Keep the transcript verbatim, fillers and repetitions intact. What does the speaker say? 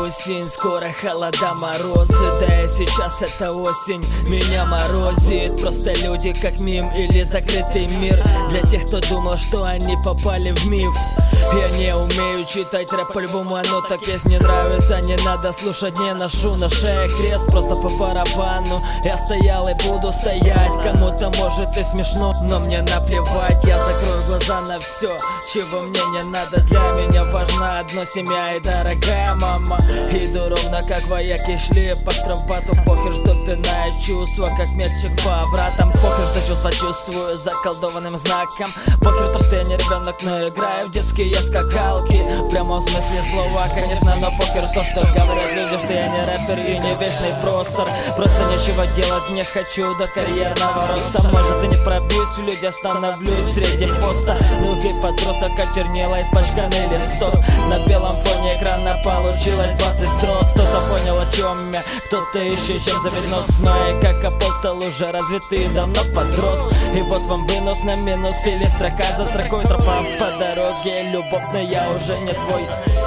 осень, скоро холода, морозы. Да и сейчас это осень, меня морозит. Просто люди как мим или закрытый мир. Для тех, кто думал, что они попали в миф. Я не умею читать рэп по-любому, оно так если не нравится, не надо слушать, не ношу на шее крест, просто по барабану. Я стоял и буду стоять, кому-то может и смешно, но мне наплевать. Я закрою глаза на все, чего мне не надо. Для меня важна одно семья и дорогая мама. Иду ровно как вояки шли по штрафбату. Похер, что пинает чувства, как метчик по вратам. Похер, что чувства чувствую заколдованным знаком. Похер, то, что я не ребенок, но играю в детские скакалки. В прямом смысле слова, конечно, но похер то, что говорят люди, что я не рэпер и не вечный простор. Просто нечего делать не хочу до карьерного роста. Может и не пробьюсь в люди, остановлюсь среди поста. Мелкий подросток, очернела испачканный листок. На белом фоне экрана получилось двадцать строк. Кто-то понял, о чем я, кто-то еще чем завернос. Но я как апостол уже развитый, давно подрос. И вот вам вынос на минус или строка за строкой. Тропа по дороге любовь, но я уже не твой.